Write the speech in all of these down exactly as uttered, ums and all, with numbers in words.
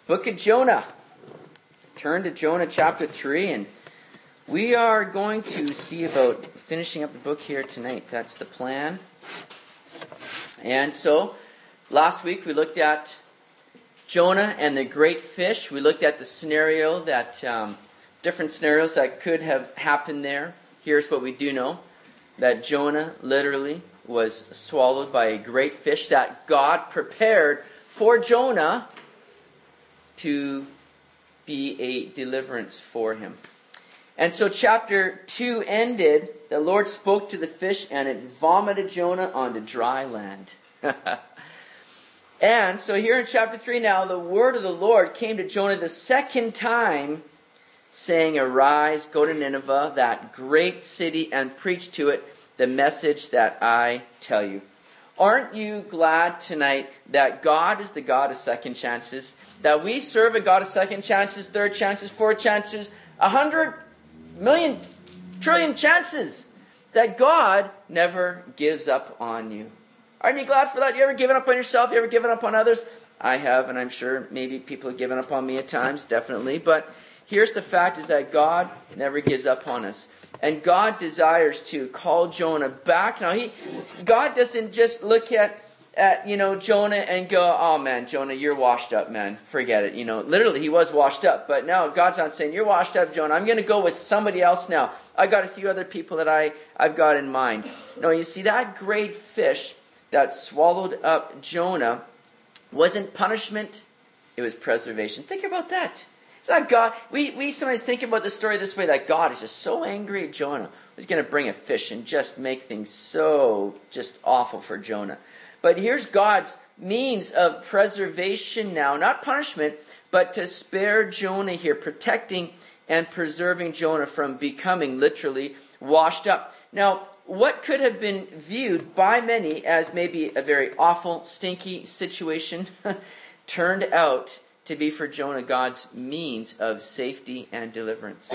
Book of Jonah. Turn to Jonah chapter three, and we are going to see about finishing up the book here tonight. That's the plan. And so, last week we looked at Jonah and the great fish. We looked at the scenario that, um, different scenarios that could have happened there. Here's what we do know. That Jonah literally was swallowed by a great fish that God prepared for Jonah to be a deliverance for him. And so chapter two ended, the Lord spoke to the fish and it vomited Jonah onto dry land. And so here in chapter three now, the word of the Lord came to Jonah the second time, saying, "Arise, go to Nineveh, that great city, and preach to it the message that I tell you." Aren't you glad tonight that God is the God of second chances? That we serve a God of second chances, third chances, fourth chances, a hundred million, trillion chances. That God never gives up on you. Aren't you glad for that? You ever given up on yourself? You ever given up on others? I have, and I'm sure maybe people have given up on me at times, definitely. But here's the fact, is that God never gives up on us. And God desires to call Jonah back. Now, he, God doesn't just look at, at, you know, Jonah and go, "Oh man, Jonah, you're washed up, man. Forget it." You know, literally he was washed up. But now God's not saying, "You're washed up, Jonah. I'm going to go with somebody else now. I got a few other people that I, I've got in mind." No, you see, that great fish that swallowed up Jonah wasn't punishment. It was preservation. Think about that. It's not God. We, we sometimes think about the story this way, that God is just so angry at Jonah. He's going to bring a fish and just make things so just awful for Jonah. But here's God's means of preservation now. Not punishment, but to spare Jonah here. Protecting and preserving Jonah from becoming literally washed up. Now, what could have been viewed by many as maybe a very awful, stinky situation turned out to be for Jonah God's means of safety and deliverance.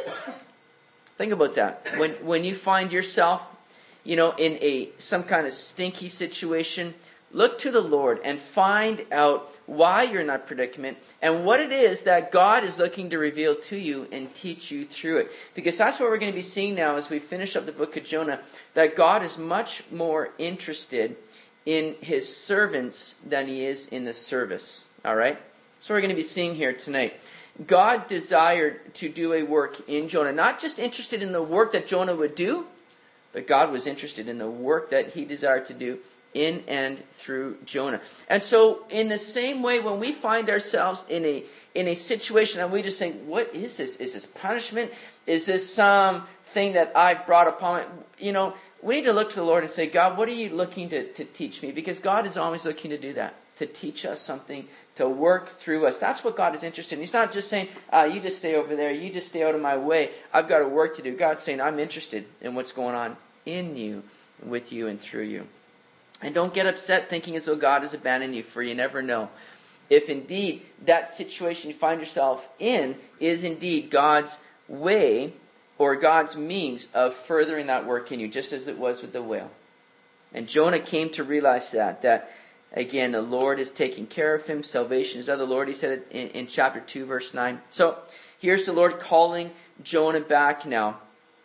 Think about that. When when you find yourself, you know, in a some kind of stinky situation, look to the Lord and find out why you're in that predicament and what it is that God is looking to reveal to you and teach you through it. Because that's what we're going to be seeing now as we finish up the book of Jonah, that God is much more interested in his servants than he is in the service. All right? So we're going to be seeing here tonight. God desired to do a work in Jonah. Not just interested in the work that Jonah would do, but God was interested in the work that he desired to do in and through Jonah. And so in the same way, when we find ourselves in a in a situation and we just think, "What is this? Is this punishment? Is this something that I brought upon it?" You know, we need to look to the Lord and say, "God, what are you looking to, to teach me?" Because God is always looking to do that, to teach us something, to work through us. That's what God is interested in. He's not just saying, uh, "You just stay over there. You just stay out of my way. I've got a work to do." God's saying, "I'm interested in what's going on in you, with you, and through you." And don't get upset thinking as though God has abandoned you, for you never know. If indeed that situation you find yourself in is indeed God's way or God's means of furthering that work in you, just as it was with the whale. And Jonah came to realize that, that again, the Lord is taking care of him. Salvation is of the Lord. He said it in, in chapter two, verse nine. So here's the Lord calling Jonah back now.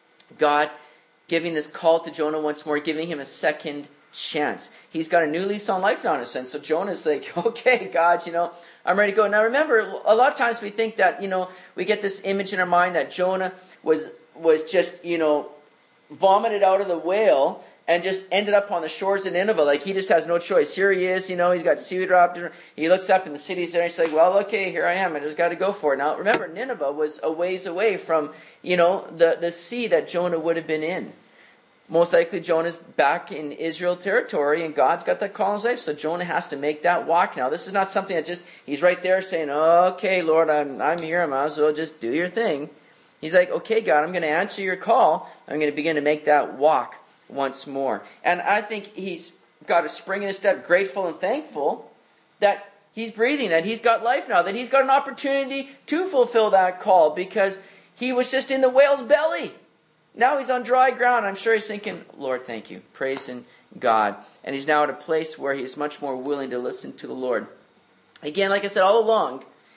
God giving this call to Jonah once more, giving him a second chance. He's got a new lease on life now in a sense. So Jonah's like, "Okay, God, you know, I'm ready to go." Now remember, a lot of times we think that, you know, we get this image in our mind that Jonah was was just, you know, vomited out of the whale and just ended up on the shores of Nineveh. Like he just has no choice. Here he is, you know, he's got seaweed wrapped. He looks up and the city's there. And he's like, "Well, okay, here I am. I just got to go for it." Now remember, Nineveh was a ways away from, you know, the, the sea that Jonah would have been in. Most likely Jonah's back in Israel territory and God's got that call in his life. So Jonah has to make that walk now. This is not something that just, he's right there saying, "Okay, Lord, I'm I'm here. I might as well just do your thing." He's like, "Okay, God, I'm going to answer your call. I'm going to begin to make that walk once more." And I think he's got a spring in his step, grateful and thankful that he's breathing, that he's got life now, that he's got an opportunity to fulfill that call because he was just in the whale's belly. Now he's on dry ground. I'm sure he's thinking, "Lord, thank you." Praising God. And he's now at a place where he's much more willing to listen to the Lord. Again, like I said all along,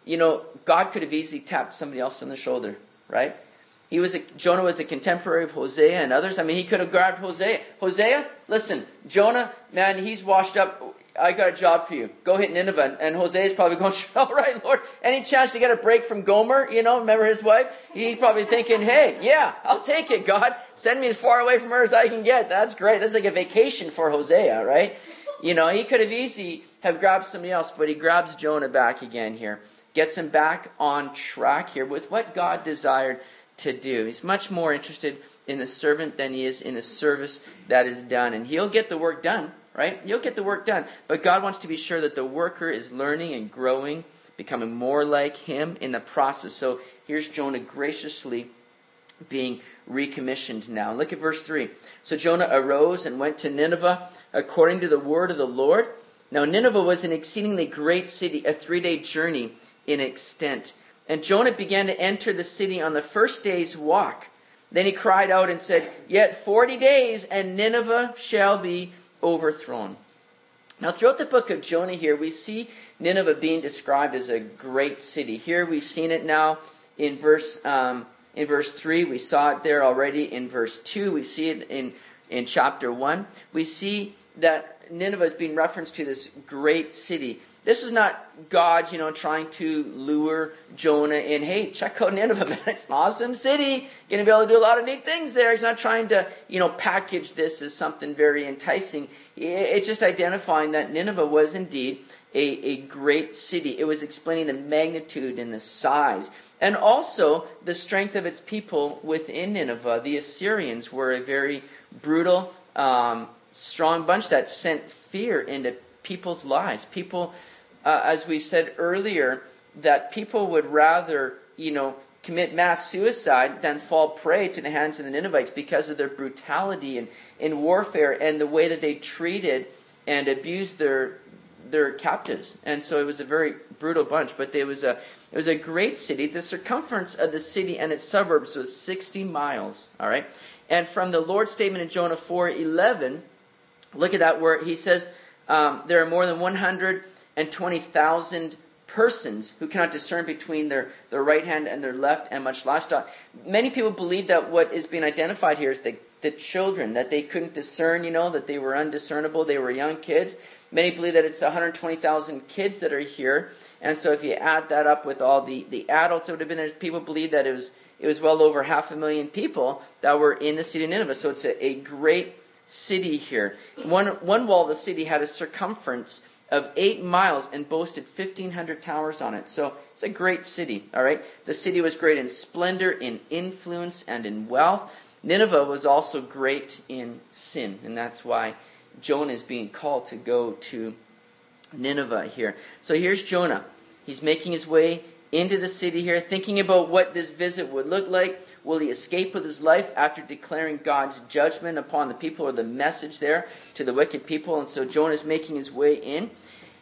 you know, God could have easily tapped somebody else on the shoulder, right? He was a, Jonah was a contemporary of Hosea and others. I mean, he could have grabbed Hosea. Hosea, listen, Jonah, man, he's washed up. I got a job for you. Go hit Nineveh. And Hosea's probably going, all right, Lord, any chance to get a break from Gomer? You know, remember his wife? He's probably thinking, hey, yeah, I'll take it, God. Send me as far away from her as I can get. That's great. That's like a vacation for Hosea, right? You know, he could have easily have grabbed somebody else, but he grabs Jonah back again here. Gets him back on track here with what God desired to do. He's much more interested in the servant than he is in the service that is done. And he'll get the work done, right? You'll get the work done. But God wants to be sure that the worker is learning and growing, becoming more like him in the process. So here's Jonah graciously being recommissioned now. Look at verse three. So Jonah arose and went to Nineveh according to the word of the Lord. Now Nineveh was an exceedingly great city, a three-day journey in extent. And Jonah began to enter the city on the first day's walk. Then he cried out and said, yet forty days and Nineveh shall be overthrown. Now throughout the book of Jonah here, we see Nineveh being described as a great city. Here we've seen it now in verse um, in verse three. We saw it there already in verse two. We see it in, in chapter one. We see that Nineveh is being referenced to this great city. This is not God, you know, trying to lure Jonah in. Hey, check out Nineveh, man. It's an awesome city. You're going to be able to do a lot of neat things there. He's not trying to, you know, package this as something very enticing. It's just identifying that Nineveh was indeed a, a great city. It was explaining the magnitude and the size. And also the strength of its people within Nineveh. The Assyrians were a very brutal, um, strong bunch that sent fear into people's lives. People, uh, as we said earlier, that people would rather, you know, commit mass suicide than fall prey to the hands of the Ninevites because of their brutality and in warfare and the way that they treated and abused their their captives. And so it was a very brutal bunch. But it was a it was a great city. The circumference of the city and its suburbs was sixty miles. All right, and from the Lord's statement in Jonah four eleven, look at that where he says. Um, there are more than one hundred twenty thousand persons who cannot discern between their, their right hand and their left, and much livestock. Many people believe that what is being identified here is the, the children, that they couldn't discern, you know, that they were undiscernible, they were young kids. Many believe that it's one hundred twenty thousand kids that are here, and so if you add that up with all the, the adults, it would have been, people believe that it was it was well over half a million people that were in the city of Nineveh. So it's a, a great city here. One one wall of the city had a circumference of eight miles and boasted fifteen hundred towers on it. So it's a great city, all right? The city was great in splendor, in influence, and in wealth. Nineveh was also great in sin, and that's why Jonah is being called to go to Nineveh here. So here's Jonah. He's making his way into the city here, thinking about what this visit would look like. Will he escape with his life after declaring God's judgment upon the people, or the message there to the wicked people? And so Jonah is making his way in.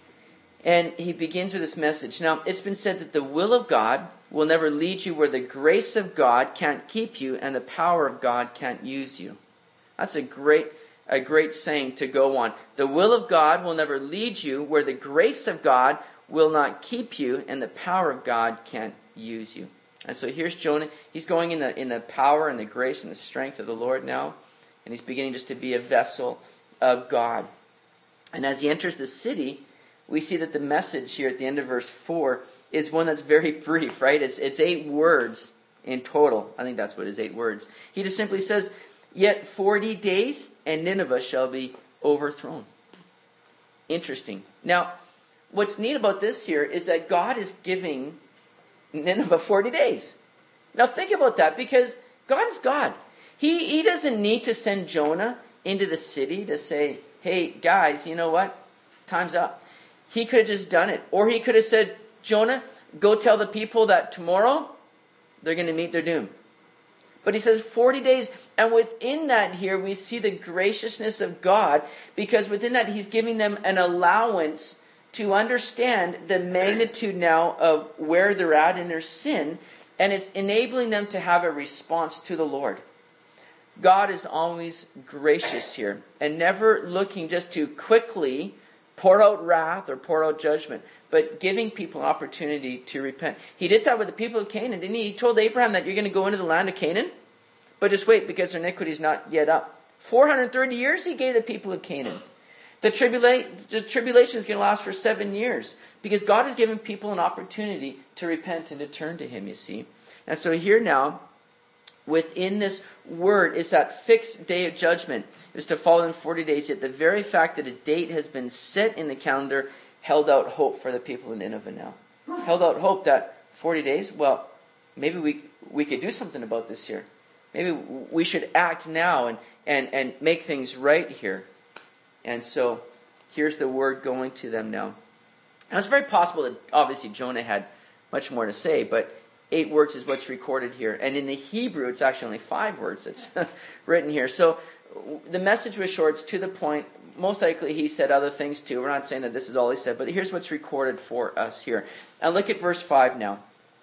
And he begins with this message. Now, it's been said that the will of God will never lead you where the grace of God can't keep you and the power of God can't use you. That's a great, a great saying to go on. The will of God will never lead you where the grace of God will not keep you and the power of God can't use you. And so here's Jonah. He's going in the in the power and the grace and the strength of the Lord now. And he's beginning just to be a vessel of God. And as he enters the city, we see that the message here at the end of verse four is one that's very brief, right? It's it's eight words in total. I think that's what it is, eight words. He just simply says, yet forty days and Nineveh shall be overthrown. Interesting. Now, what's neat about this here is that God is giving Nineveh forty days. Now think about that, because God is God. He, he doesn't need to send Jonah into the city to say, hey guys, you know what? Time's up. He could have just done it. Or he could have said, Jonah, go tell the people that tomorrow they're going to meet their doom. But he says forty days. And within that here, we see the graciousness of God, because within that he's giving them an allowance to understand the magnitude now of where they're at in their sin, and it's enabling them to have a response to the Lord. God is always gracious here, and never looking just to quickly pour out wrath or pour out judgment, but giving people an opportunity to repent. He did that with the people of Canaan, didn't he? He told Abraham that you're going to go into the land of Canaan, but just wait because their iniquity is not yet up. four hundred thirty years he gave the people of Canaan. The, tribula- the tribulation is going to last for seven years because God has given people an opportunity to repent and to turn to him, you see. And so here now, within this word is that fixed day of judgment. It was to fall in forty days, yet the very fact that a date has been set in the calendar held out hope for the people in Nineveh now. Held out hope that forty days, well, maybe we we could do something about this here. Maybe we should act now and, and, and make things right here. And so here's the word going to them now. Now it's very possible that obviously Jonah had much more to say, but eight words is what's recorded here. And in the Hebrew, it's actually only five words that's written here. So the message was short, it's to the point. Most likely he said other things too. We're not saying that this is all he said, but here's what's recorded for us here. And look at verse five now.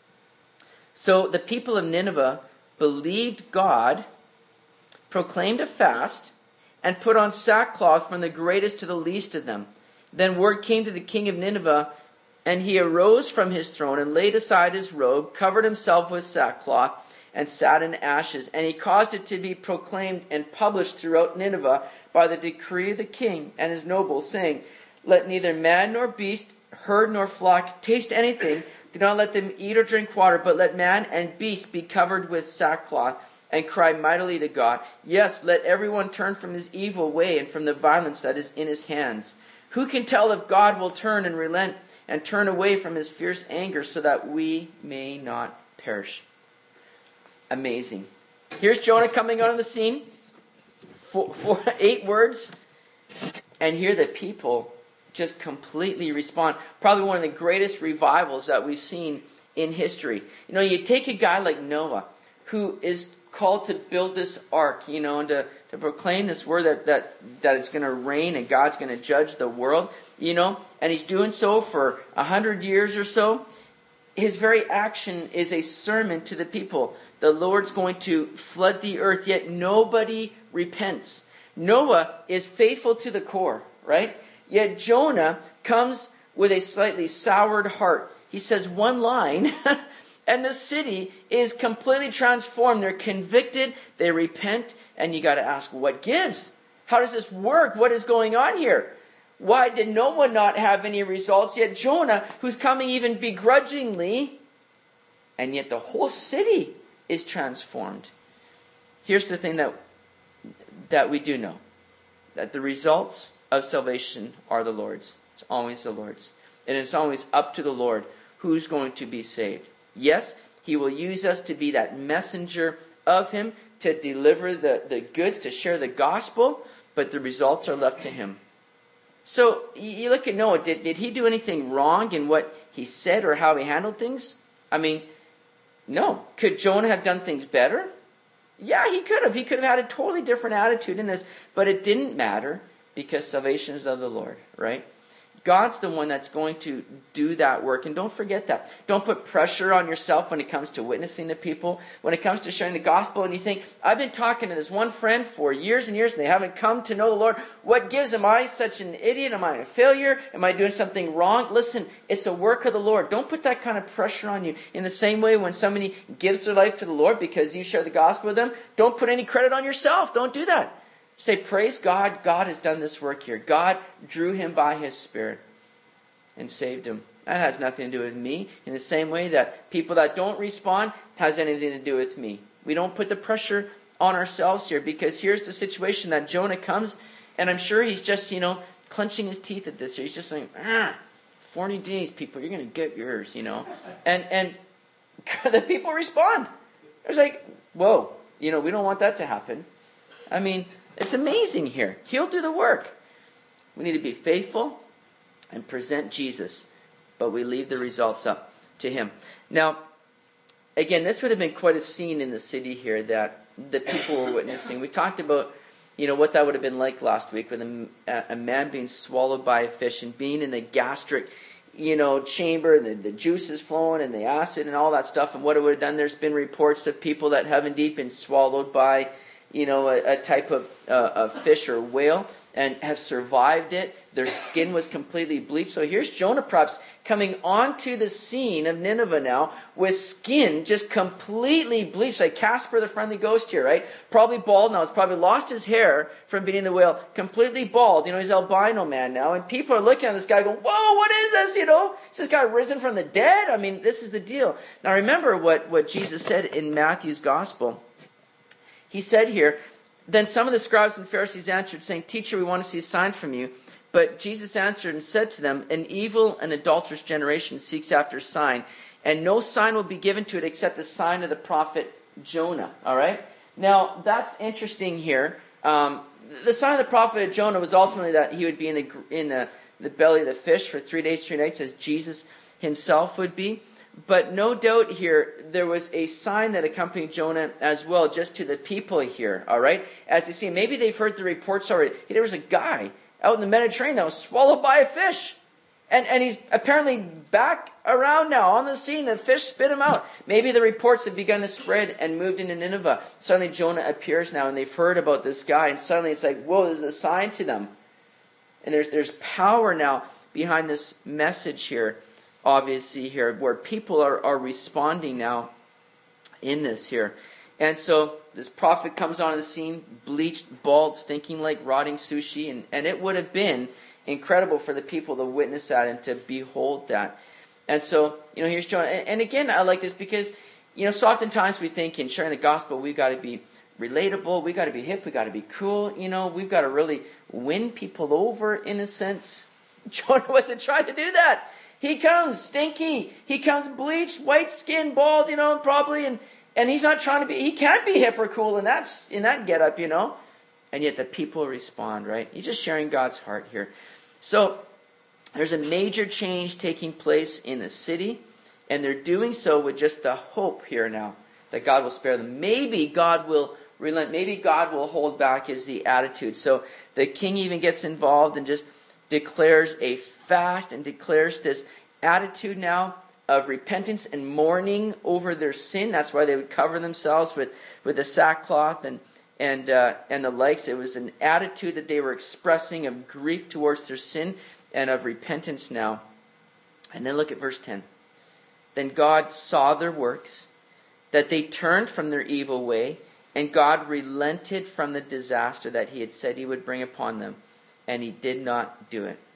So the people of Nineveh believed God, proclaimed a fast, and put on sackcloth from the greatest to the least of them. Then word came to the king of Nineveh, and he arose from his throne and laid aside his robe, covered himself with sackcloth, and sat in ashes. And he caused it to be proclaimed and published throughout Nineveh by the decree of the king and his nobles, saying, let neither man nor beast, herd nor flock taste anything. Do not let them eat or drink water, but let man and beast be covered with sackcloth, and cry mightily to God. Yes, let everyone turn from his evil way and from the violence that is in his hands. Who can tell if God will turn and relent and turn away from his fierce anger so that we may not perish? Amazing. Here's Jonah coming on the scene. Four, four, eight words. And here the people just completely respond. Probably one of the greatest revivals that we've seen in history. You know, you take a guy like Noah, who is called to build this ark, you know, and to, to proclaim this word that, that, that it's going to rain and God's going to judge the world, you know, and he's doing so for a hundred years or so. His very action is a sermon to the people. The Lord's going to flood the earth, yet nobody repents. Noah is faithful to the core, right? Yet Jonah comes with a slightly soured heart. He says one line, and the city is completely transformed. They're convicted, they repent, and you got to ask, what gives? How does this work? What is going on here? Why did Noah not have any results? Yet Jonah, who's coming even begrudgingly, and yet the whole city is transformed. Here's the thing that, that we do know. That the results of salvation are the Lord's. It's always the Lord's. And it's always up to the Lord who's going to be saved. Yes, he will use us to be that messenger of him, to deliver the, the goods, to share the gospel, but the results are left to him. So you look at Noah, did, did he do anything wrong in what he said or how he handled things? I mean, no. Could Jonah have done things better? Yeah, he could have. He could have had a totally different attitude in this, but it didn't matter because salvation is of the Lord, right? God's the one that's going to do that work. And don't forget that. Don't put pressure on yourself when it comes to witnessing to people. When it comes to sharing the gospel and you think, I've been talking to this one friend for years and years and they haven't come to know the Lord. What gives? Am I such an idiot? Am I a failure? Am I doing something wrong? Listen, it's a work of the Lord. Don't put that kind of pressure on you. In the same way when somebody gives their life to the Lord because you share the gospel with them, don't put any credit on yourself. Don't do that. Say, praise God, God has done this work here. God drew him by his Spirit and saved him. That has nothing to do with me. In the same way that people that don't respond has anything to do with me. We don't put the pressure on ourselves here because here's the situation that Jonah comes and I'm sure he's just, you know, clenching his teeth at this. He's just saying, ah, forty days, people, you're going to get yours, you know. And, and the people respond. It's like, whoa, you know, we don't want that to happen. I mean, it's amazing here. He'll do the work. We need to be faithful and present Jesus, but we leave the results up to him. Now, again, this would have been quite a scene in the city here that the people were witnessing. We talked about, you know, what that would have been like last week with a, a man being swallowed by a fish and being in the gastric, you know, chamber, and the, the juices flowing and the acid and all that stuff, and what it would have done. There's been reports of people that have indeed been swallowed by, you know, a, a type of, uh, of fish or whale. and have survived it. Their skin was completely bleached. So here's Jonah perhaps coming onto the scene of Nineveh now with skin just completely bleached, like Casper the Friendly Ghost here, right? Probably bald now. He's probably lost his hair from being in the whale. Completely bald. You know, he's albino man now. And people are looking at this guy going, whoa, what is this? You know, is this guy risen from the dead? I mean, this is the deal. Now remember what, what Jesus said in Matthew's Gospel. He said here, then some of the scribes and Pharisees answered, saying, Teacher, we want to see a sign from you. But Jesus answered and said to them, an evil and adulterous generation seeks after a sign, and no sign will be given to it except the sign of the prophet Jonah. All right? Now, that's interesting here. Um, the sign of the prophet Jonah was ultimately that he would be in the, in the, the belly of the fish for three days, three nights, as Jesus himself would be. But no doubt here, there was a sign that accompanied Jonah as well, just to the people here, all right? As they see, maybe they've heard the reports already. Hey, there was a guy out in the Mediterranean that was swallowed by a fish. And, and he's apparently back around now on the scene. The fish spit him out. Maybe the reports have begun to spread and moved into Nineveh. Suddenly Jonah appears now, and they've heard about this guy. And suddenly it's like, whoa, this is a sign to them. And there's there's power now behind this message here. Obviously here, where people are, are responding now in this here. And so this prophet comes onto the scene, bleached, bald, stinking like rotting sushi, and, and it would have been incredible for the people to witness that and to behold that. And so, you know, here's Jonah. And, and again, I like this because, you know, so oftentimes we think in sharing the gospel, we've got to be relatable, we've got to be hip, we've got to be cool, you know, we've got to really win people over in a sense. Jonah wasn't trying to do that. He comes stinky. He comes bleached, white skin, bald, you know, probably, and, and he's not trying to be, he can't be hip or cool in that, in that getup, you know. And yet the people respond, right? He's just sharing God's heart here. So there's a major change taking place in the city, and they're doing so with just the hope here now that God will spare them. Maybe God will relent. Maybe God will hold back is the attitude. So the king even gets involved and just declares a fast and declares this attitude now of repentance and mourning over their sin. That's why they would cover themselves with, with the sackcloth and and uh, and the likes. It was an attitude that they were expressing of grief towards their sin and of repentance now. And then look at verse ten. Then God saw their works, that they turned from their evil way, and God relented from the disaster that he had said he would bring upon them, and he did not do it.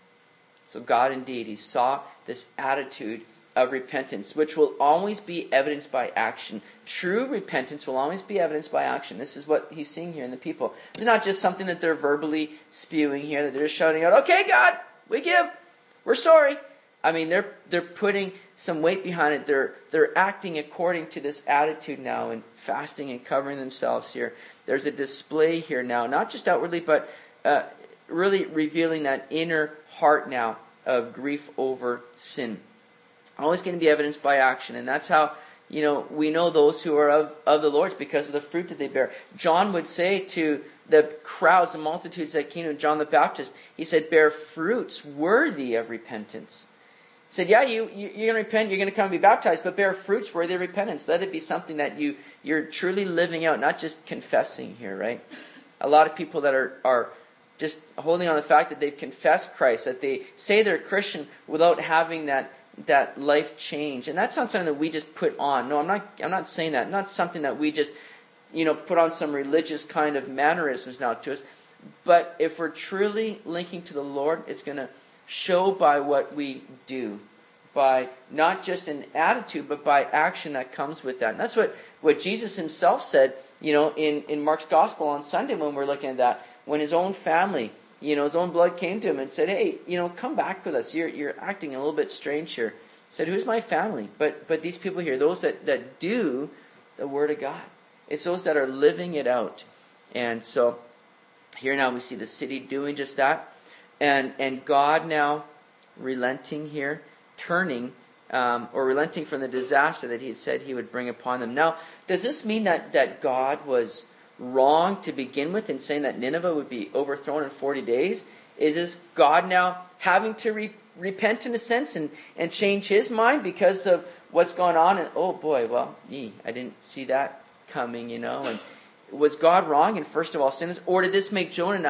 So God indeed, he saw this attitude of repentance, which will always be evidenced by action. True repentance will always be evidenced by action. This is what he's seeing here in the people. It's not just something that they're verbally spewing here, that they're just shouting out, okay, God, we give. We're sorry. I mean, they're they're putting some weight behind it. They're they're acting according to this attitude now and fasting and covering themselves here. There's a display here now, not just outwardly, but uh, really revealing that inner heart now of grief over sin. Always going to be evidenced by action. And that's how, you know, we know those who are of, of the Lord's because of the fruit that they bear. John would say to the crowds, the multitudes that came to John the Baptist, he said, bear fruits worthy of repentance. He said, yeah, you, you, you're going to repent, you're going to come and be baptized, but bear fruits worthy of repentance. Let it be something that you, you're truly living out, not just confessing here, right? A lot of people that are, are just holding on to the fact that they've confessed Christ, that they say they're Christian without having that that life change. And that's not something that we just put on. No, I'm not I'm not saying that. Not something that we just, you know, put on some religious kind of mannerisms now to us. But if we're truly linking to the Lord, it's going to show by what we do. By not just an attitude, but by action that comes with that. And that's what, what Jesus himself said, you know, in, in Mark's Gospel on Sunday when we're looking at that. When his own family, you know, his own blood came to him and said, hey, you know, come back with us. You're you're acting a little bit strange here. He said, who's my family? But but these people here, those that, that do the Word of God. It's those that are living it out. And so here now we see the city doing just that. And and God now relenting here, turning, um, or relenting from the disaster that he had said he would bring upon them. Now, does this mean that, that God was wrong to begin with in saying that Nineveh would be overthrown in forty days? Is this God now having to re- repent in a sense and, and change his mind because of what's going on? And oh boy, well, gee, I didn't see that coming, you know. And was God wrong in first of all sin? Or did this make Jonah now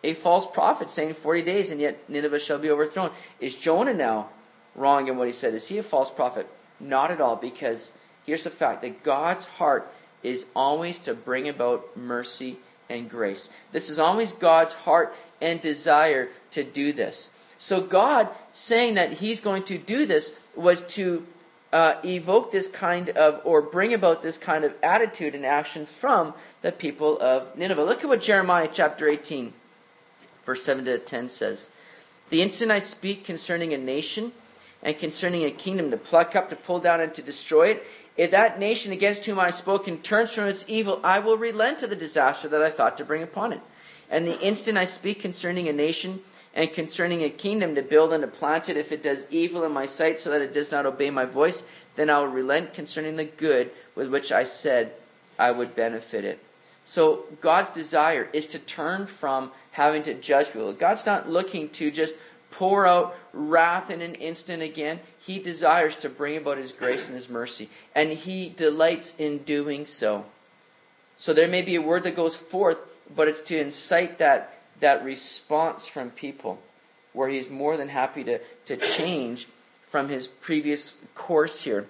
a false prophet saying forty days and yet Nineveh shall be overthrown. Is Jonah now wrong in what he said? Is he a false prophet? Not at all, because here's the fact that God's heart is always to bring about mercy and grace. This is always God's heart and desire to do this. So God saying that he's going to do this was to uh, evoke this kind of, or bring about this kind of attitude and action from the people of Nineveh. Look at what Jeremiah chapter eighteen, verse seven to ten says. The instant I speak concerning a nation and concerning a kingdom to pluck up, to pull down, and to destroy it, if that nation against whom I have spoken turns from its evil, I will relent of the disaster that I thought to bring upon it. And the instant I speak concerning a nation and concerning a kingdom to build and to plant it, if it does evil in my sight so that it does not obey my voice, then I will relent concerning the good with which I said I would benefit it. So God's desire is to turn from having to judge people. God's not looking to just pour out wrath in an instant again. He desires to bring about his grace and his mercy. And he delights in doing so. So there may be a word that goes forth, but it's to incite that, that response from people, where he's more than happy to, to change from his previous course here.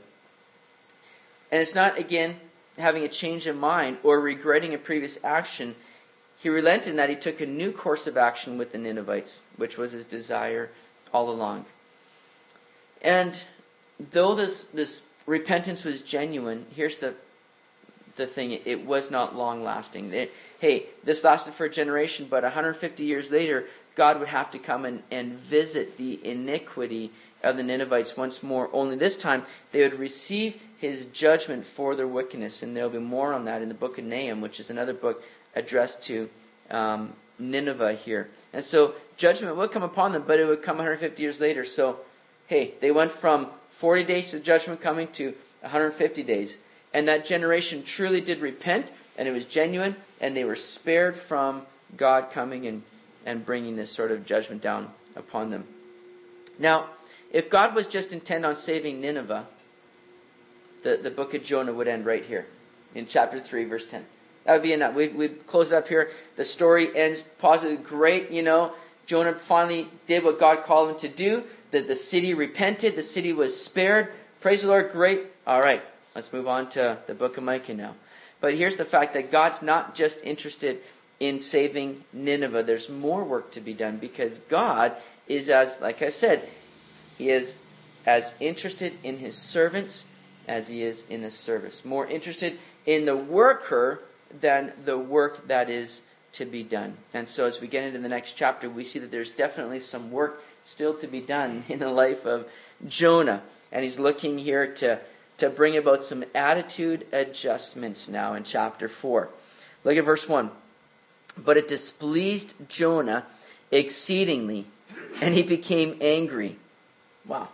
And it's not, again, having a change of mind or regretting a previous action. He relented in that he took a new course of action with the Ninevites, which was his desire all along. And though this, this repentance was genuine, here's the, the thing, it was not long-lasting. It, hey, this lasted for a generation, but one hundred fifty years later, God would have to come and, and visit the iniquity of the Ninevites once more. Only this time, they would receive his judgment for their wickedness. And there will be more on that in the book of Nahum, which is another book addressed to um, Nineveh here. And so judgment would come upon them, but it would come one hundred fifty years later. So, hey, they went from forty days to judgment coming to one hundred fifty days. And that generation truly did repent, and it was genuine, and they were spared from God coming and, and bringing this sort of judgment down upon them. Now, if God was just intent on saving Nineveh, the, the book of Jonah would end right here, in chapter three, verse ten. That would be enough. We'd, we'd close it up here. The story ends positive. Great, you know. Jonah finally did what God called him to do. The, the city repented. The city was spared. Praise the Lord. Great. All right. Let's move on to the book of Micah now. But here's the fact that God's not just interested in saving Nineveh. There's more work to be done, because God is, as, like I said, he is as interested in his servants as he is in his service. More interested in the worker than the work that is to be done. And so as we get into the next chapter, we see that there's definitely some work still to be done in the life of Jonah. And he's looking here to, to bring about some attitude adjustments now in chapter four. Look at verse one. But it displeased Jonah exceedingly, and he became angry. Wow.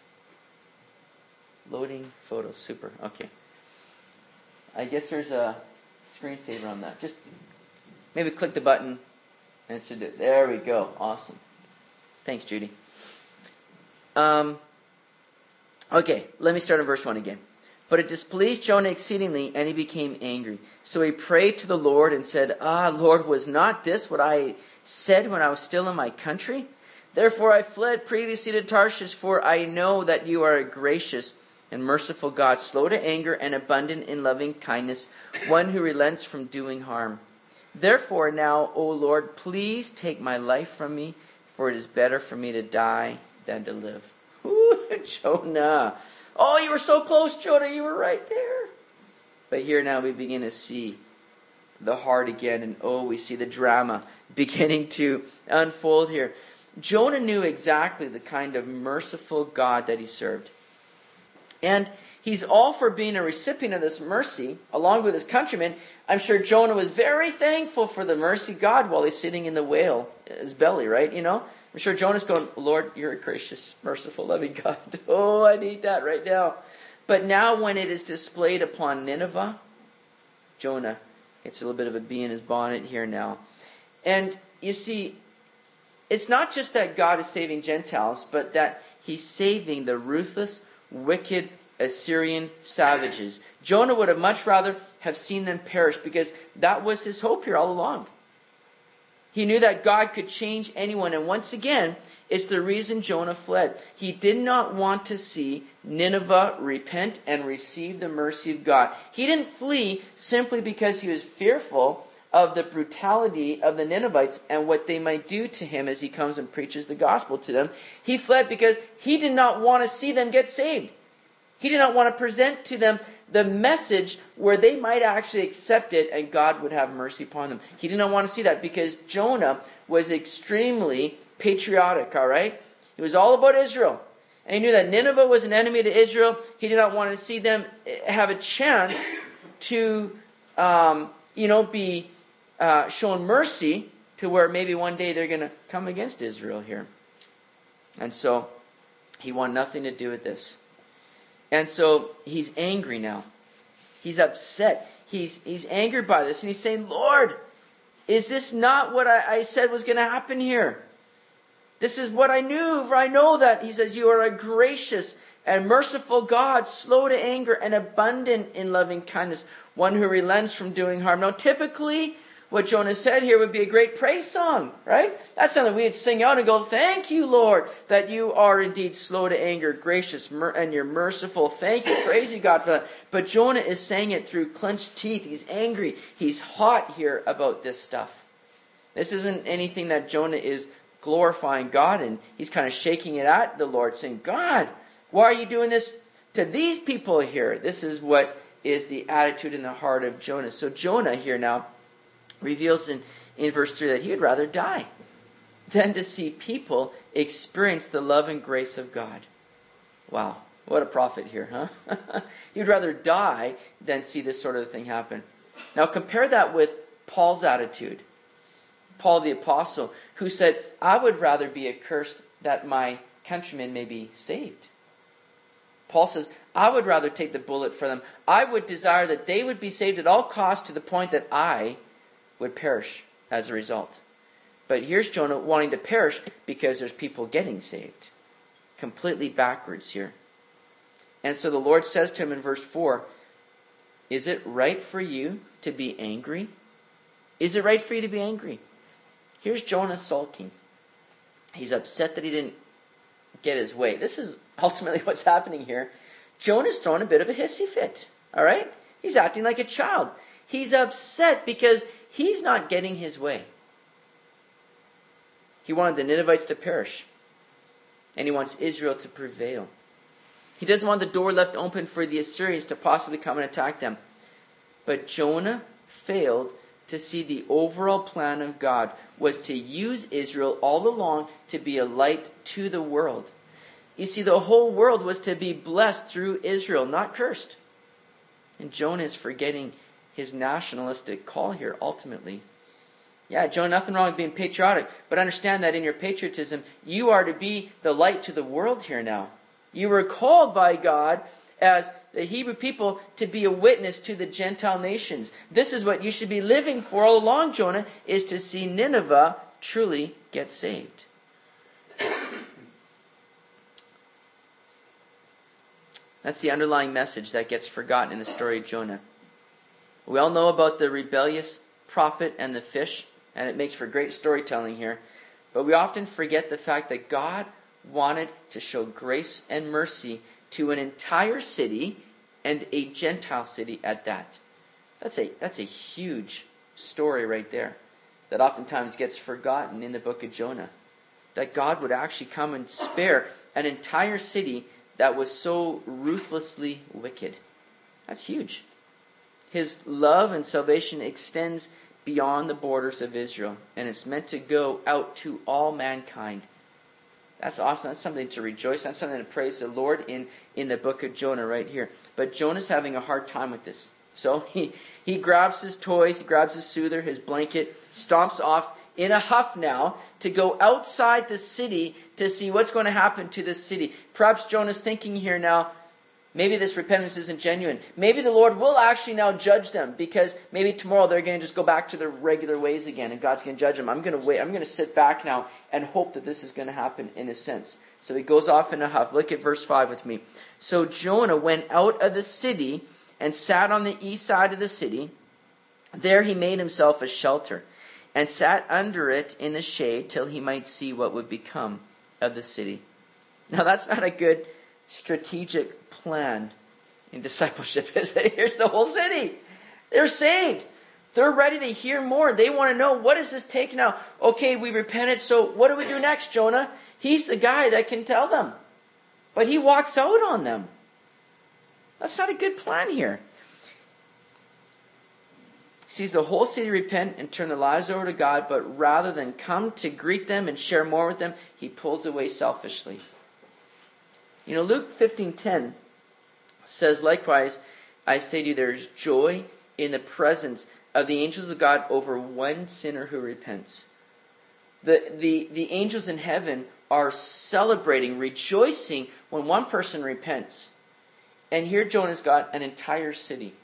Loading photos. Super. Okay. I guess there's a screensaver on that. Just maybe click the button and it should do it. There we go. Awesome. Thanks, Judy. Um, okay, let me start in verse one again. But it displeased Jonah exceedingly, and he became angry. So he prayed to the Lord and said, Ah, Lord, was not this what I said when I was still in my country? Therefore I fled previously to Tarshish, for I know that you are a gracious and merciful God, slow to anger and abundant in loving kindness, one who relents from doing harm. Therefore now, O Lord, please take my life from me, for it is better for me to die than to live. Ooh, Jonah. Oh, you were so close, Jonah. You were right there. But here now we begin to see the heart again, and oh, we see the drama beginning to unfold here. Jonah knew exactly the kind of merciful God that he served. And he's all for being a recipient of this mercy, along with his countrymen. I'm sure Jonah was very thankful for the mercy of God while he's sitting in the whale, his belly, right? You know, I'm sure Jonah's going, Lord, you're a gracious, merciful, loving God. Oh, I need that right now. But now when it is displayed upon Nineveh, Jonah gets a little bit of a bee in his bonnet here now. And you see, it's not just that God is saving Gentiles, but that he's saving the ruthless, wicked Assyrian savages. Jonah would have much rather have seen them perish, because that was his hope here all along. He knew that God could change anyone. And once again, it's the reason Jonah fled. He did not want to see Nineveh repent and receive the mercy of God. He didn't flee simply because he was fearful of the brutality of the Ninevites and what they might do to him as he comes and preaches the gospel to them. He fled because he did not want to see them get saved. He did not want to present to them the message where they might actually accept it and God would have mercy upon them. He did not want to see that because Jonah was extremely patriotic, all right? It was all about Israel. And he knew that Nineveh was an enemy to Israel. He did not want to see them have a chance to, um, you know, be uh, shown mercy to where maybe one day they're going to come against Israel here. And so he wanted nothing to do with this. And so he's angry now. He's upset. He's, he's angered by this. And he's saying, Lord, is this not what I, I said was going to happen here? This is what I knew, for I know that. He says, you are a gracious and merciful God, slow to anger and abundant in loving kindness, one who relents from doing harm. Now, typically, what Jonah said here would be a great praise song, right? That's something we'd sing out and go, thank you, Lord, that you are indeed slow to anger, gracious, and you're merciful. Thank you, praise you, God, for that. But Jonah is saying it through clenched teeth. He's angry. He's hot here about this stuff. This isn't anything that Jonah is glorifying God, and he's kind of shaking it at the Lord, saying, God, why are you doing this to these people here? This is what is the attitude in the heart of Jonah. So Jonah here now reveals in, in verse three that he would rather die than to see people experience the love and grace of God. Wow, what a prophet here, huh? He would rather die than see this sort of thing happen. Now compare that with Paul's attitude. Paul the apostle, who said, I would rather be accursed that my countrymen may be saved. Paul says, I would rather take the bullet for them. I would desire that they would be saved at all costs to the point that I would perish as a result. But here's Jonah wanting to perish because there's people getting saved. Completely backwards here. And so the Lord says to him in verse four, is it right for you to be angry? Is it right for you to be angry? Here's Jonah sulking. He's upset that he didn't get his way. This is ultimately what's happening here. Jonah's throwing a bit of a hissy fit. All right? He's acting like a child. He's upset because he's not getting his way. He wanted the Ninevites to perish. And he wants Israel to prevail. He doesn't want the door left open for the Assyrians to possibly come and attack them. But Jonah failed to see the overall plan of God was to use Israel all along to be a light to the world. You see, the whole world was to be blessed through Israel, not cursed. And Jonah is forgetting his nationalistic call here ultimately. Yeah, Jonah, nothing wrong with being patriotic, but understand that in your patriotism, you are to be the light to the world here now. You were called by God as the Hebrew people to be a witness to the Gentile nations. This is what you should be living for all along, Jonah, is to see Nineveh truly get saved. That's the underlying message that gets forgotten in the story of Jonah. We all know about the rebellious prophet and the fish, and it makes for great storytelling here. But we often forget the fact that God wanted to show grace and mercy to an entire city and a Gentile city at that. That's a, that's a huge story right there that oftentimes gets forgotten in the book of Jonah. That God would actually come and spare an entire city that was so ruthlessly wicked. That's huge. His love and salvation extends beyond the borders of Israel, and it's meant to go out to all mankind. That's awesome. That's something to rejoice. That's something to praise the Lord in, in the book of Jonah right here. But Jonah's having a hard time with this. So he, he grabs his toys, he grabs his soother, his blanket, stomps off in a huff now to go outside the city to see what's going to happen to this city. Perhaps Jonah's thinking here now, maybe this repentance isn't genuine. Maybe the Lord will actually now judge them because maybe tomorrow they're going to just go back to their regular ways again and God's going to judge them. I'm going to wait. I'm going to sit back now and hope that this is going to happen in a sense. So he goes off in a huff. Look at verse five with me. So Jonah went out of the city and sat on the east side of the city. There he made himself a shelter. and sat under it in the shade till he might see what would become of the city. Now that's not a good strategic plan in discipleship, is it? Here's the whole city. They're saved. They're ready to hear more. They want to know, what does this take now? Okay, we repented, so what do we do next, Jonah? He's the guy that can tell them. But he walks out on them. That's not a good plan here. He sees the whole city repent and turn their lives over to God, but rather than come to greet them and share more with them, he pulls away selfishly. You know, Luke fifteen ten says, likewise, I say to you, there is joy in the presence of the angels of God over one sinner who repents. The, the, the angels in heaven are celebrating, rejoicing when one person repents. And here Jonah's got an entire city.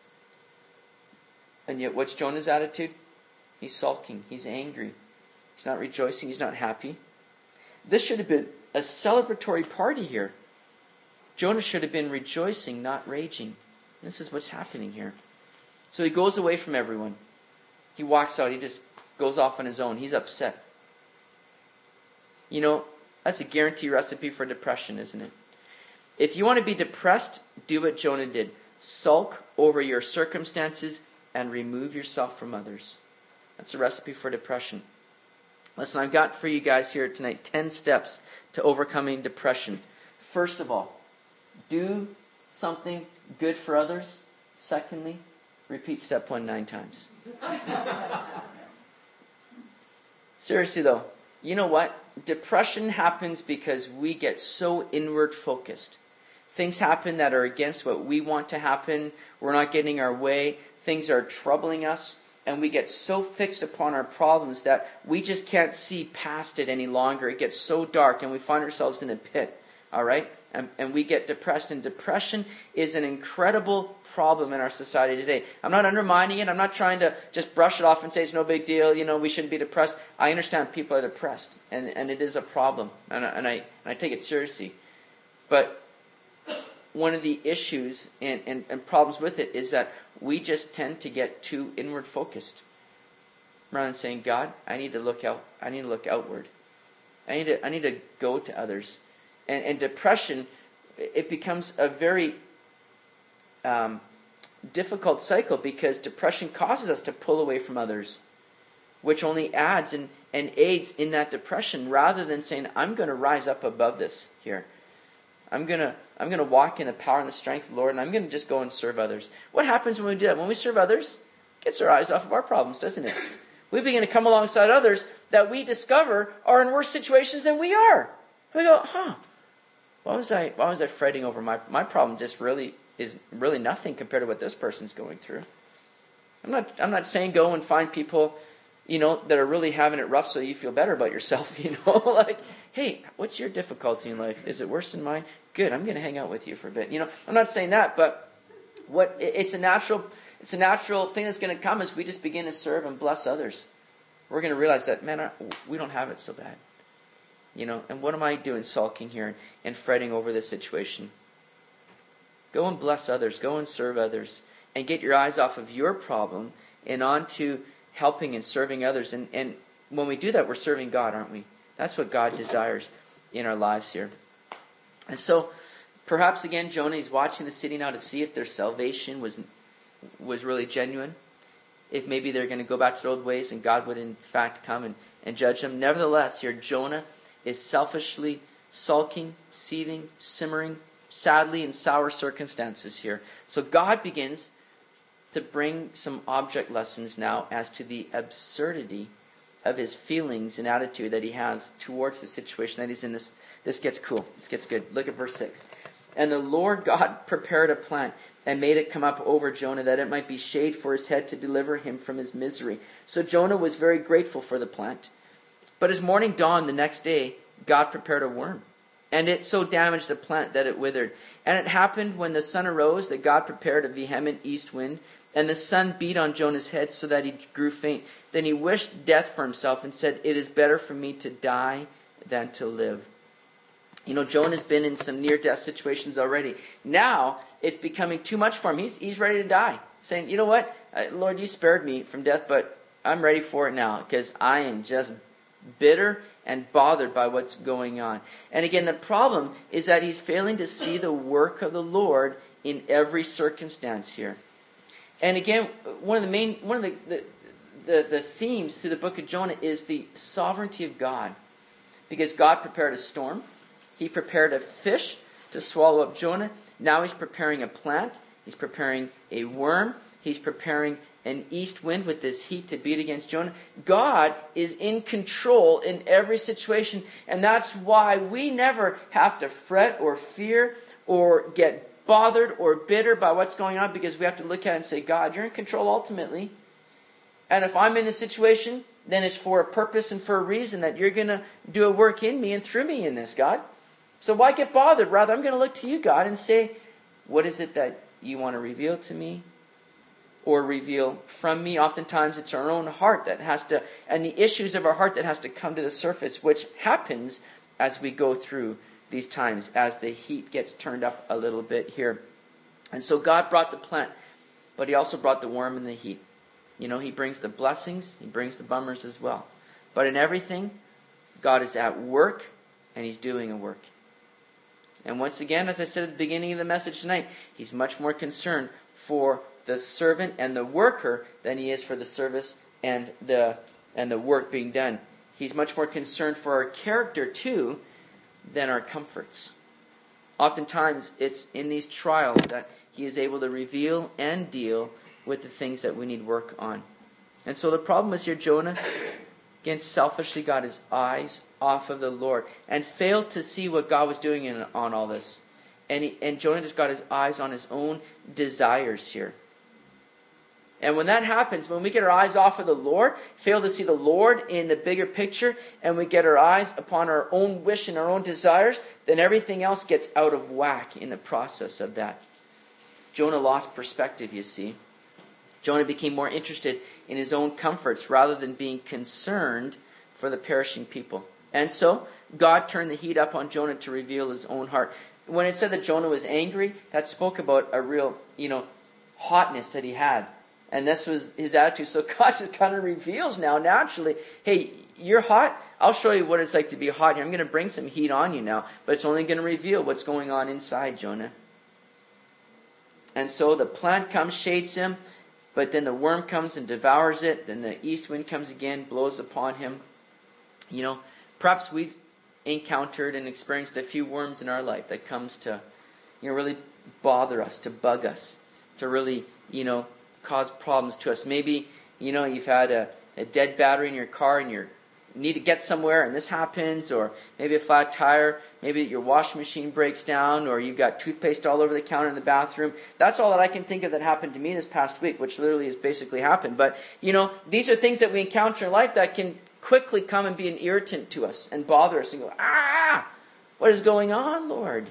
And yet what's Jonah's attitude? He's sulking. He's angry. He's not rejoicing. He's not happy. This should have been a celebratory party here. Jonah should have been rejoicing, not raging. This is what's happening here. So he goes away from everyone. He walks out. He just goes off on his own. He's upset. You know, that's a guarantee recipe for depression, isn't it? If you want to be depressed, do what Jonah did. Sulk over your circumstances and remove yourself from others. That's a recipe for depression. Listen, I've got for you guys here tonight ten steps to overcoming depression. First of all, do something good for others. Secondly, repeat step one nine times. Seriously though, you know what? Depression happens because we get so inward focused. Things happen that are against what we want to happen. We're not getting our way. Things are troubling us. And we get so fixed upon our problems that we just can't see past it any longer. It gets so dark and we find ourselves in a pit. All right? And, and we get depressed. And depression is an incredible problem in our society today. I'm not undermining it. I'm not trying to just brush it off and say it's no big deal. You know, we shouldn't be depressed. I understand people are depressed. And, and it is a problem. And, I, and, I, and I take it seriously. But one of the issues and, and, and problems with it is that we just tend to get too inward focused. Rather than saying, God, I need to look out. I need to look outward. I need to I need to go to others. And, and depression, it becomes a very um, difficult cycle because depression causes us to pull away from others, which only adds and, and aids in that depression rather than saying, I'm going to rise up above this here. I'm going to I'm going to walk in the power and the strength of the Lord, and I'm going to just go and serve others. What happens when we do that? When we serve others, it gets our eyes off of our problems, doesn't it? We begin to come alongside others that we discover are in worse situations than we are. We go, huh, why was I why was I fretting over my my problem just really is really nothing compared to what this person's going through. I'm not I'm not saying go and find people, you know, that are really having it rough so you feel better about yourself, you know, like, hey, what's your difficulty in life? Is it worse than mine? Good, I'm going to hang out with you for a bit. You know, I'm not saying that, but what it's a natural it's a natural thing that's going to come as we just begin to serve and bless others. We're going to realize that, man, we don't have it so bad. You know, and what am I doing sulking here and fretting over this situation? Go and bless others. Go and serve others. And get your eyes off of your problem and on to helping and serving others. And, and when we do that, we're serving God, aren't we? That's what God desires in our lives here. And so, perhaps again, Jonah is watching the city now to see if their salvation was was really genuine. If maybe they're going to go back to their old ways and God would in fact come and, and judge them. Nevertheless, here Jonah is selfishly sulking, seething, simmering, sadly in sour circumstances here. So God begins to bring some object lessons now as to the absurdity of his feelings and attitude that he has towards the situation that he's in. This This gets cool. This gets good. Look at verse six. And the Lord God prepared a plant and made it come up over Jonah that it might be shade for his head to deliver him from his misery. So Jonah was very grateful for the plant. But as morning dawned the next day, God prepared a worm. And it so damaged the plant that it withered. And it happened when the sun arose that God prepared a vehement east wind. And the sun beat on Jonah's head so that he grew faint. Then he wished death for himself and said, it is better for me to die than to live. You know, Jonah's been in some near-death situations already. Now, it's becoming too much for him. He's, he's ready to die. Saying, you know what? Uh, Lord, you spared me from death, but I'm ready for it now because I am just bitter and bothered by what's going on. And again, the problem is that he's failing to see the work of the Lord in every circumstance here. And again, one of the main, one of the, the, the, the themes through the book of Jonah is the sovereignty of God. Because God prepared a storm. He prepared a fish to swallow up Jonah. Now he's preparing a plant. He's preparing a worm. He's preparing an east wind with this heat to beat against Jonah. God is in control in every situation. And that's why we never have to fret or fear or get bothered or bitter by what's going on, because we have to look at it and say, God, you're in control ultimately. And if I'm in this situation, then it's for a purpose and for a reason that you're going to do a work in me and through me in this, God. So why get bothered? Rather, I'm going to look to you, God, and say, what is it that you want to reveal to me or reveal from me? Oftentimes it's our own heart that has to, and the issues of our heart that has to come to the surface, which happens as we go through these times, as the heat gets turned up a little bit here. And so God brought the plant, but he also brought the worm and the heat. You know, he brings the blessings, he brings the bummers as well. But in everything, God is at work, and he's doing a work. And once again, as I said at the beginning of the message tonight, he's much more concerned for the servant and the worker than he is for the service and the and the work being done. He's much more concerned for our character too than our comforts. Oftentimes, it's in these trials that he is able to reveal and deal with the things that we need work on. And so the problem was here, Jonah, again, selfishly got his eyes off of the Lord and failed to see what God was doing in, on all this. And, he, and Jonah just got his eyes on his own desires here. And when that happens, when we get our eyes off of the Lord, fail to see the Lord in the bigger picture, and we get our eyes upon our own wish and our own desires, then everything else gets out of whack in the process of that. Jonah lost perspective, you see. Jonah became more interested in his own comforts rather than being concerned for the perishing people. And so, God turned the heat up on Jonah to reveal his own heart. When it said that Jonah was angry, that spoke about a real, you know, hotness that he had. And this was his attitude. So God just kind of reveals now, naturally, hey, you're hot? I'll show you what it's like to be hot here. I'm going to bring some heat on you now. But it's only going to reveal what's going on inside Jonah. And so the plant comes, shades him. But then the worm comes and devours it. Then the east wind comes again, blows upon him. You know, perhaps we've encountered and experienced a few worms in our life that comes to, you know, really bother us, to bug us, to really, you know, cause problems to us. Maybe, you know, you've had a, a dead battery in your car and you need to get somewhere and this happens, or maybe a flat tire, maybe your washing machine breaks down, or you've got toothpaste all over the counter in the bathroom. That's all that I can think of that happened to me this past week, which literally has basically happened. But, you know, these are things that we encounter in life that can quickly come and be an irritant to us and bother us and go, ah, what is going on, Lord?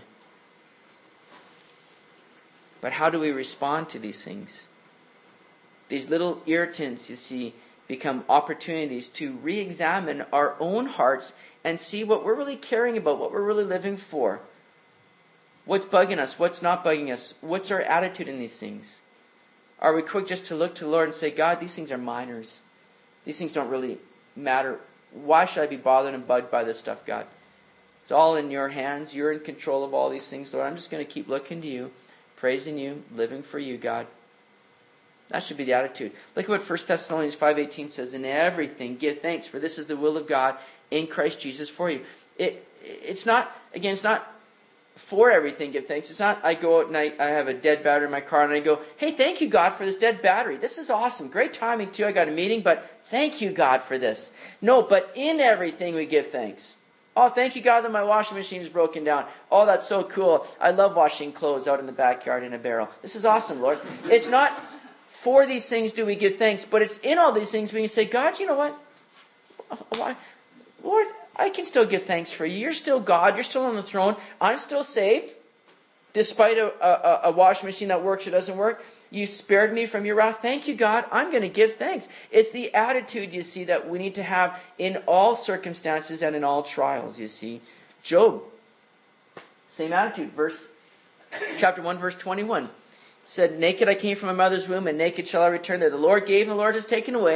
But how do we respond to these things? These little irritants, you see, become opportunities to re-examine our own hearts and see what we're really caring about, what we're really living for. What's bugging us? What's not bugging us? What's our attitude in these things? Are we quick just to look to the Lord and say, God, these things are minors. These things don't really matter. Why should I be bothered and bugged by this stuff, God? It's all in your hands. You're in control of all these things, Lord. I'm just going to keep looking to you, praising you, living for you, God. That should be the attitude. Look at what First Thessalonians five eighteen says. In everything, give thanks, for this is the will of God in Christ Jesus for you. It, it's not, again, it's not for everything give thanks. It's not I go out and I, I have a dead battery in my car and I go, hey, thank you, God, for this dead battery. This is awesome. Great timing, too. I got a meeting, but thank you, God, for this. No, but in everything we give thanks. Oh, thank you, God, that my washing machine is broken down. Oh, that's so cool. I love washing clothes out in the backyard in a barrel. This is awesome, Lord. It's not for these things do we give thanks, but it's in all these things when you say, God, you know what? Why? Lord, I can still give thanks for you. You're still God. You're still on the throne. I'm still saved. Despite a, a, a washing machine that works or doesn't work, you spared me from your wrath. Thank you, God. I'm going to give thanks. It's the attitude, you see, that we need to have in all circumstances and in all trials, you see. Job, same attitude. Verse, chapter one, verse twenty-one. Said, naked I came from my mother's womb, and naked shall I return there. The Lord gave, and the Lord has taken away.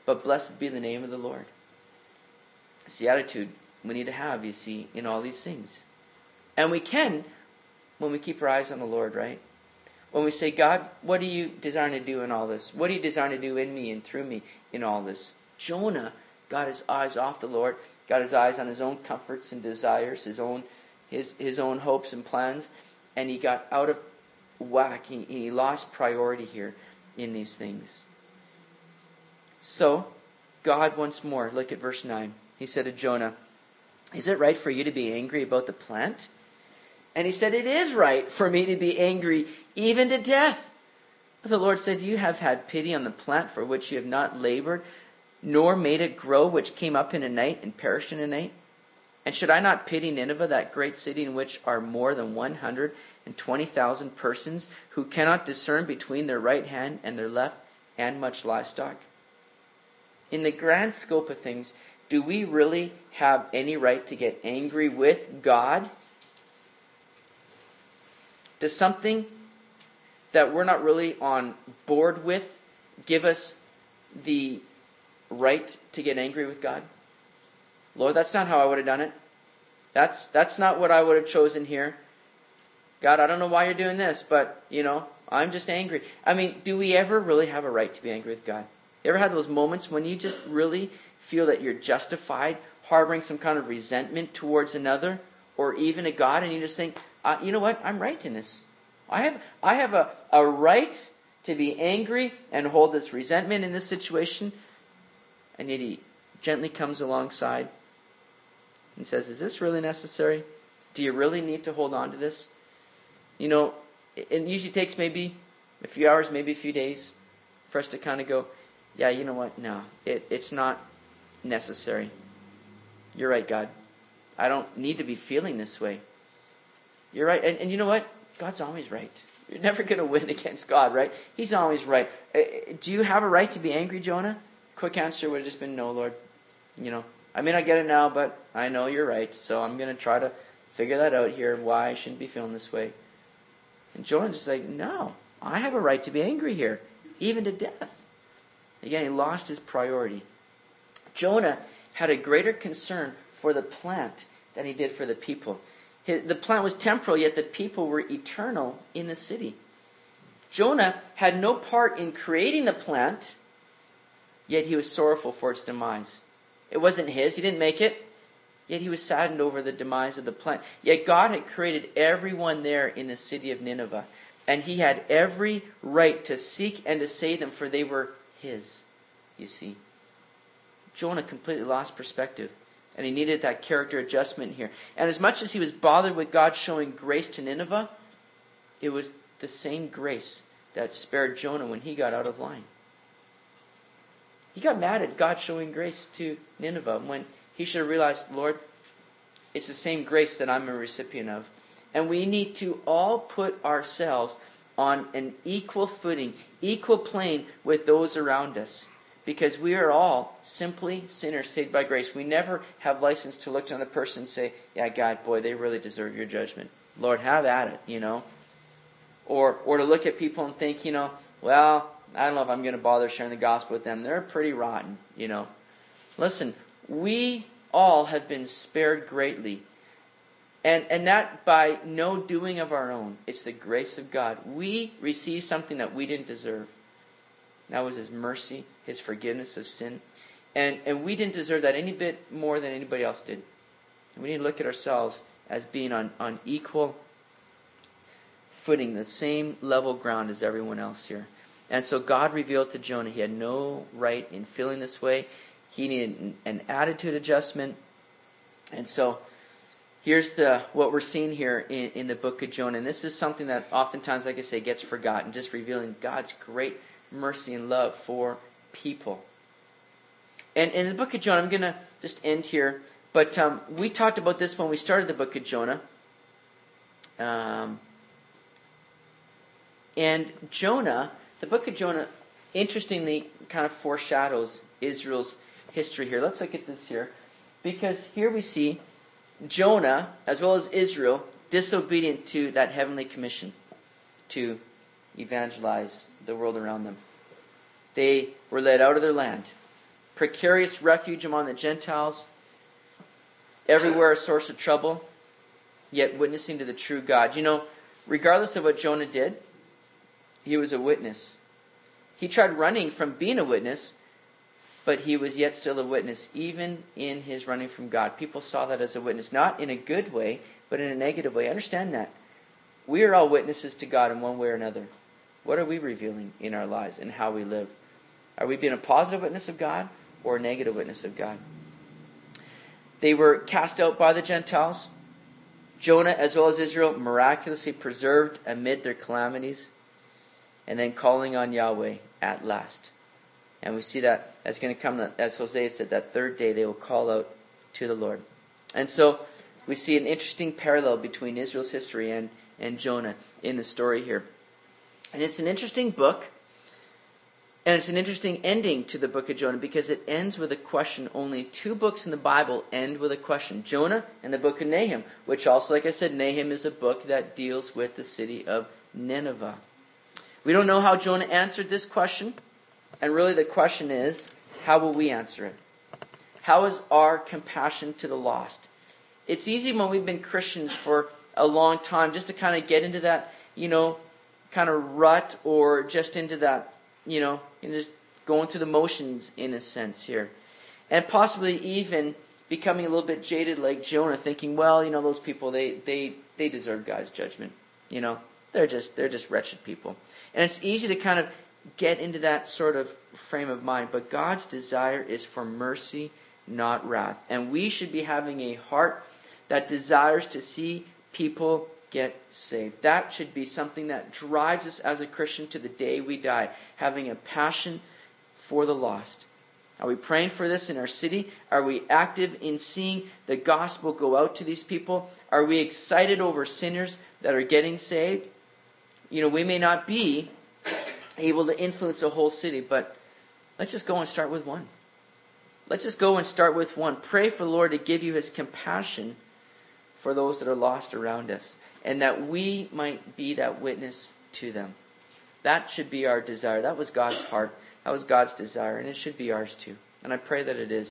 but blessed be the name of the Lord. It's the attitude we need to have, you see, in all these things. And we can when we keep our eyes on the Lord, right? When we say, God, what are you desiring to do in all this? What are you desiring to do in me and through me in all this? Jonah got his eyes off the Lord, got his eyes on his own comforts and desires, his own his his own hopes and plans, and he got out of whack. He, he lost priority here in these things. So, God once more, look at verse nine. He said to Jonah, is it right for you to be angry about the plant? And he said, it is right for me to be angry, even to death. But the Lord said, you have had pity on the plant for which you have not labored, nor made it grow, which came up in a night and perished in a night. And should I not pity Nineveh, that great city in which are more than one hundred twenty thousand persons, who cannot discern between their right hand and their left, and much livestock? In the grand scope of things, do we really have any right to get angry with God? Does something that we're not really on board with give us the right to get angry with God? Lord, that's not how I would have done it. That's that's not what I would have chosen here. God, I don't know why you're doing this, but, you know, I'm just angry. I mean, do we ever really have a right to be angry with God? You ever had those moments when you just really feel that you're justified harboring some kind of resentment towards another or even a God, and you just think, uh, you know what, I'm right in this. I have I have a, a right to be angry and hold this resentment in this situation. And yet he gently comes alongside and says, is this really necessary? Do you really need to hold on to this? You know, it usually takes maybe a few hours, maybe a few days for us to kind of go, yeah, you know what, no, it, it's not necessary. You're right, God. I don't need to be feeling this way. You're right. And, and you know what? God's always right. You're never going to win against God, right? He's always right. Do you have a right to be angry, Jonah? Quick answer would have just been no, Lord. You know, I may not get it now, but I know you're right. So I'm going to try to figure that out here, why I shouldn't be feeling this way. And Jonah's just like, no, I have a right to be angry here, even to death. Again, he lost his priority. Jonah had a greater concern for the plant than he did for the people. His, the plant was temporal, yet the people were eternal in the city. Jonah had no part in creating the plant, yet he was sorrowful for its demise. It wasn't his, he didn't make it, yet he was saddened over the demise of the plant. Yet God had created everyone there in the city of Nineveh, and he had every right to seek and to save them, for they were his, you see. Jonah completely lost perspective, and he needed that character adjustment here. And as much as he was bothered with God showing grace to Nineveh, it was the same grace that spared Jonah when he got out of line. He got mad at God showing grace to Nineveh when he should have realized, Lord, it's the same grace that I'm a recipient of. And we need to all put ourselves on an equal footing, equal plane with those around us. Because we are all simply sinners saved by grace. We never have license to look to another person and say, yeah, God, boy, they really deserve your judgment. Lord, have at it, you know. Or or to look at people and think, you know, well, I don't know if I'm going to bother sharing the gospel with them. They're pretty rotten, you know. Listen, we all have been spared greatly. And, and that by no doing of our own. It's the grace of God. We received something that we didn't deserve. That was His mercy, His forgiveness of sin. And, and we didn't deserve that any bit more than anybody else did. And we need to look at ourselves as being on, on equal footing, the same level ground as everyone else here. And so God revealed to Jonah he had no right in feeling this way. He needed an, an attitude adjustment. And so here's the what we're seeing here in, in the book of Jonah. And this is something that oftentimes, like I say, gets forgotten. Just revealing God's great mercy and love for people. And in the book of Jonah, I'm going to just end here. But um, we talked about this when we started the book of Jonah. Um, and Jonah, the book of Jonah, interestingly, kind of foreshadows Israel's history here. Let's look at this here. Because here we see Jonah, as well as Israel, disobedient to that heavenly commission to evangelize the world around them. They were led out of their land. precarious refuge among the Gentiles, everywhere a source of trouble, yet witnessing to the true God. You know, regardless of what Jonah did, he was a witness. He tried running from being a witness, but he was yet still a witness, even in his running from God. People saw that as a witness, not in a good way, but in a negative way. Understand that. We are all witnesses to God in one way or another. What are we revealing in our lives and how we live? Are we being a positive witness of God or a negative witness of God? They were cast out by the Gentiles. Jonah, as well as Israel, miraculously preserved amid their calamities, and then calling on Yahweh at last. And we see that that's going to come, as Hosea said, that third day they will call out to the Lord. And so we see an interesting parallel between Israel's history and, and Jonah in the story here. And it's an interesting book, and it's an interesting ending to the book of Jonah, because it ends with a question. Only two books in the Bible end with a question. Jonah and the book of Nahum, which also, like I said, Nahum is a book that deals with the city of Nineveh. We don't know how Jonah answered this question, and really the question is, how will we answer it? How is our compassion to the lost? It's easy when we've been Christians for a long time just to kind of get into that, you know, kind of rut, or just into that, you know, and just going through the motions in a sense here. And possibly even becoming a little bit jaded like Jonah, thinking, well, you know, those people, they they they deserve God's judgment. You know, they're just they're just wretched people. And it's easy to kind of get into that sort of frame of mind. But God's desire is for mercy, not wrath. And we should be having a heart that desires to see people get saved. That should be something that drives us as a Christian to the day we die, having a passion for the lost. Are we praying for this in our city? Are we active in seeing the gospel go out to these people? Are we excited over sinners that are getting saved? You know, we may not be able to influence a whole city, but let's just go and start with one. Let's just go and start with one. Pray for the Lord to give you His compassion for those that are lost around us, and that we might be that witness to them. That should be our desire. That was God's heart. That was God's desire, and it should be ours too. And I pray that it is.